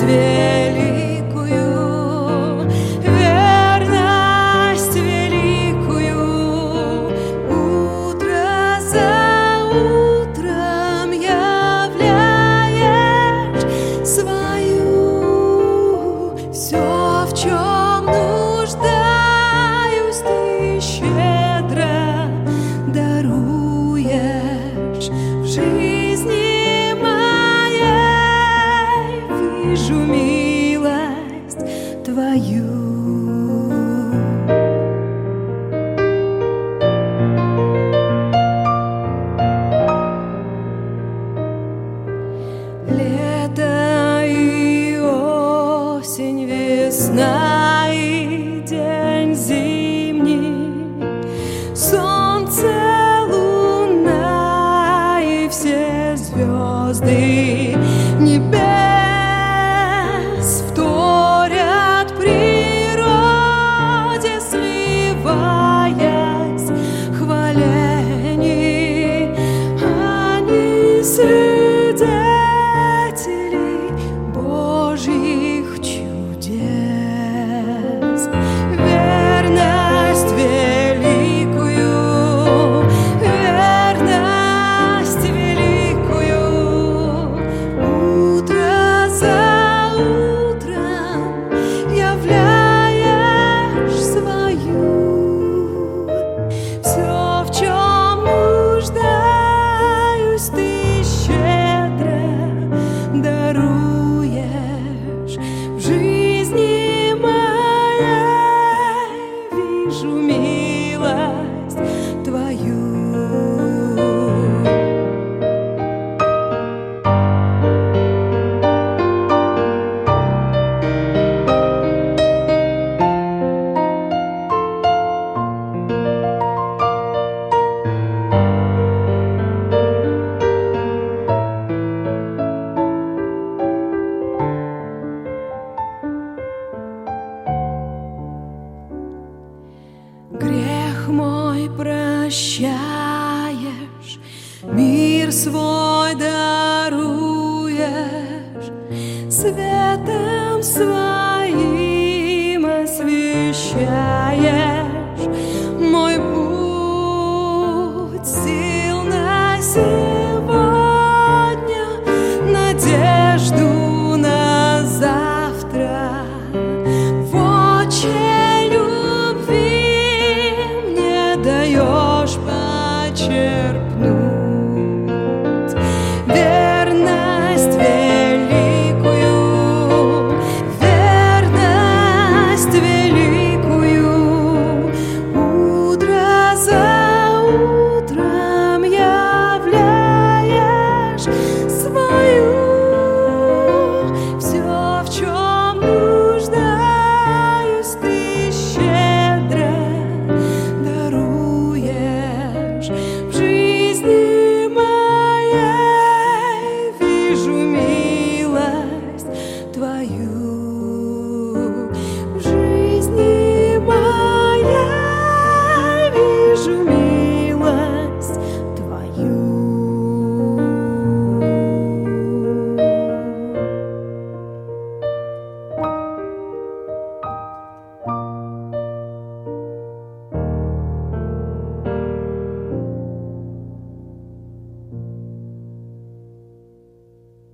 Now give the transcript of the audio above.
великую, верность великую, утро за утром являешь свою. Все, в чем нуждаюсь, ты щедро даруешь. В жизни моей вижу милость твою. Лето и осень, весна и день зимний, солнце, луна и все звезды небес вторят природе, сливаясь хваленье. Они свидетели Божьих чудес. Верность великую, верность великую, утро за утром являешь свою. Все, в чем нуждаюсь, ты щедро даруешь. В жизни моей вижу милость твою. Грех мой прощаешь, мир свой даруешь, светом своим освещаешь.